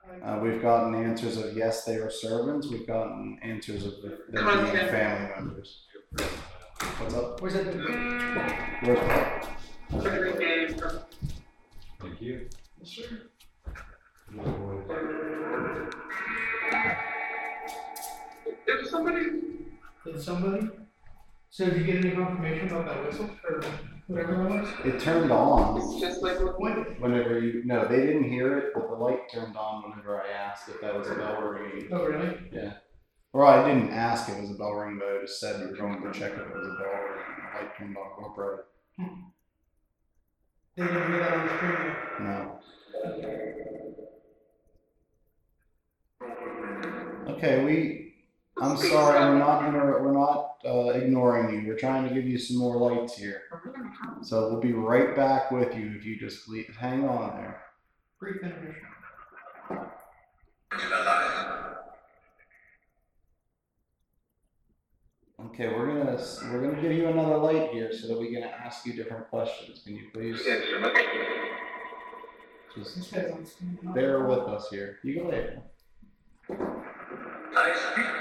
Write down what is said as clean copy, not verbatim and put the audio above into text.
We've gotten answers of yes, they are servants. We've gotten answers of them being family members. What's up? Where's that? Where's what? Thank you. Sure. Did somebody? Did somebody? So did you get any confirmation about that whistle or whatever it was? It turned on. It's just like what? Whenever you no, they didn't hear it, but the light turned on whenever I asked if that was a bell ringing. Oh, really? Yeah. Or I didn't ask if it was a bell ring, but I just said we were going to check if it was a bell ring. The light turned on real bright. They didn't hear that on the screen. No. Okay, I'm sorry, we're not ignoring you. We're trying to give you some more lights here. So we'll be right back with you if you just hang on there. Brief intermission. Okay, we're gonna give you another light here so that we can ask you different questions. Can you please just bear with us here? You go ahead. I speak